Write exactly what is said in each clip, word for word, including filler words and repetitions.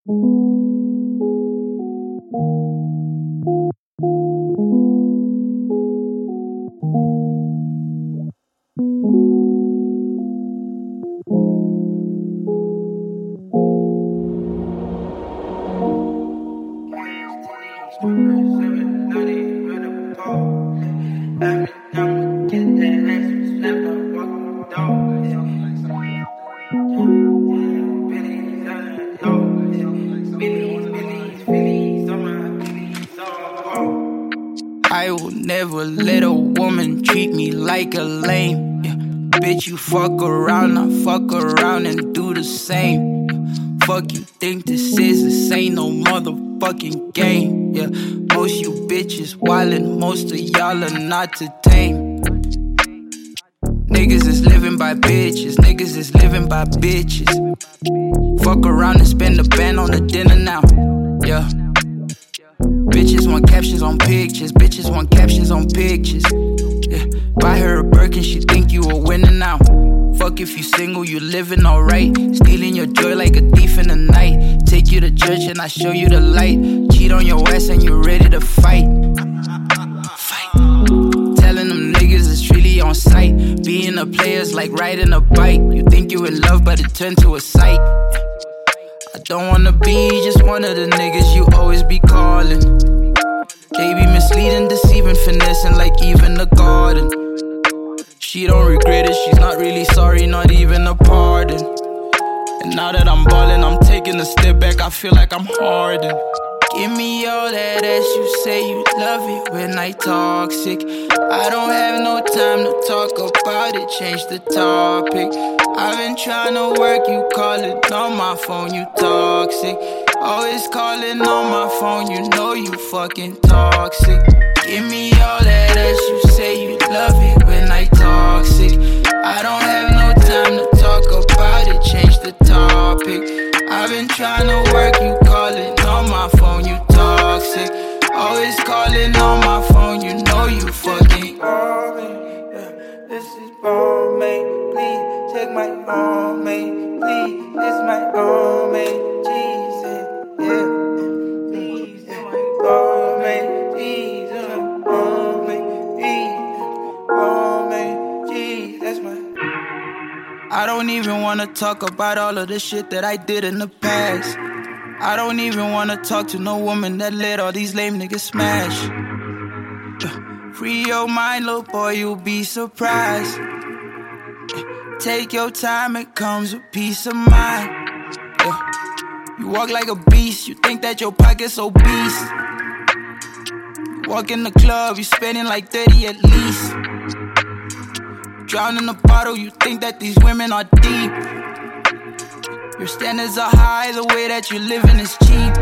I will never let a woman treat me like a lame. Yeah. Bitch, you fuck around, I fuck around and do the same. Yeah. Fuck you think this is, this ain't no motherfucking game. Yeah. Most you bitches wildin', most of y'all are not to tame. Niggas is living by bitches, niggas is living by bitches. Fuck around and spend a band on the dinner now. Yeah. Bitches want captions on pictures, bitches want captions on pictures. Yeah. Buy her a Birkin, she think you a winner now. Fuck if you single, you living alright. Stealing your joy like a thief in the night. Take you to church and I show you the light. Cheat on your ass and you ready to fight. Fight. Telling them niggas it's really on sight. Being a player's like riding a bike. You think you in love but it turned to a sight. I don't wanna be just one of the niggas you always be calling. They be misleading, deceiving, finessing like even the garden. She don't regret it, she's not really sorry, not even a pardon. And now that I'm ballin', I'm taking a step back, I feel like I'm hardened. Give me all that ass, you say you love it when I toxic. I don't have no time to talk about it, change the topic. I've been trying to work, you callin' on my phone, you toxic. Always calling on my phone, you know you fucking toxic. Give me all that ass, you say you love it when I toxic. I don't have no time to talk about it, change the topic. I've been trying to work, you calling on my phone, you toxic. Always calling on my phone, you know you fucking call me. Yeah, this is bomb, mate. Please take my arm, mate. Please, this my arm, mate. Jesus, yeah. Please take my arm, mate. Please, this my arm, mate. Please, arm, mate. Jesus, that's my. I don't even wanna talk about all of the shit that I did in the past. I don't even wanna talk to no woman that let all these lame niggas smash. Free your mind, little boy, you'll be surprised. Take your time, it comes with peace of mind. You walk like a beast, you think that your pocket's obese. You walk in the club, you spending like thirty at least. Drown in the bottle, you think that these women are deep. Your standards are high, the way that you're living is cheap.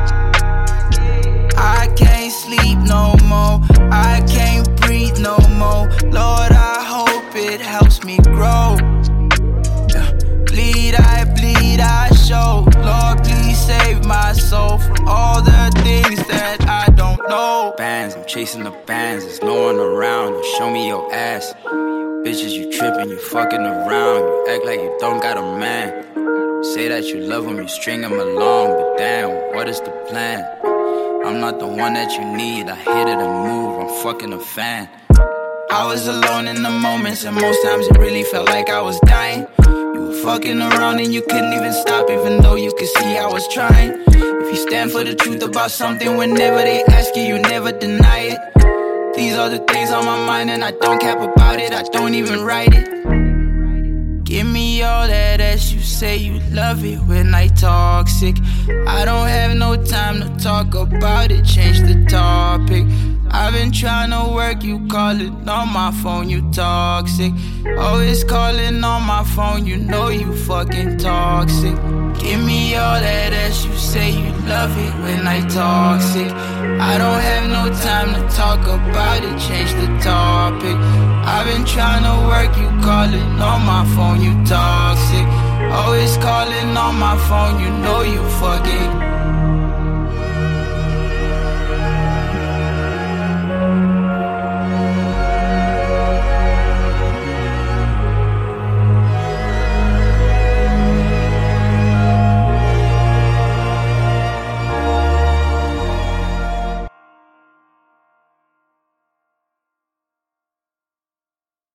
I can't sleep no more, I can't breathe no more. Lord, I hope it helps me grow. Yeah. Bleed, I bleed, I show. Lord, please save my soul from all the things that I don't know. Bands, I'm chasing the bands, there's no one around. You show me your ass. Bitches, you trippin', you fucking around. You act like you don't got a man. Say that you love him, you string him along. But damn, what is the plan? I'm not the one that you need. I hit it and move, I'm fucking a fan. I was alone in the moments, and most times it really felt like I was dying. You were fucking around and you couldn't even stop, even though you could see I was trying. If you stand for the truth about something, whenever they ask you, you never deny it. These are the things on my mind and I don't cap about it, I don't even write it. Give me all that ass, you say you love it when I toxic. I don't have no time to talk about it, change the topic. I've been trying to work, you calling on my phone, you toxic. Always calling on my phone, you know you fucking toxic. Give me all that ass, you say you love it when I toxic. I don't have no time to talk about it, change the topic. I've been trying to work, you calling on my phone, you toxic. Always calling on my phone, you know you fucking